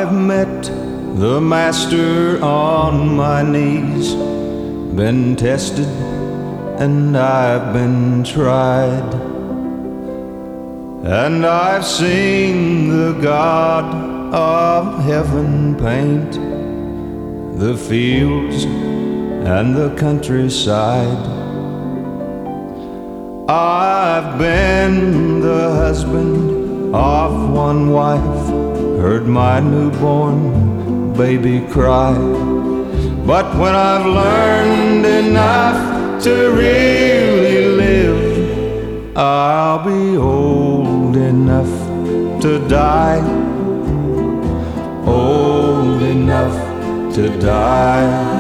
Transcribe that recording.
I've met the Master on my knees, been tested and I've been tried, and I've seen the God of heaven paint the fields and the countryside. I've been the husband of one wife, heard my newborn baby cry. But when I've learned enough to really live, I'll be old enough to die, old enough to die.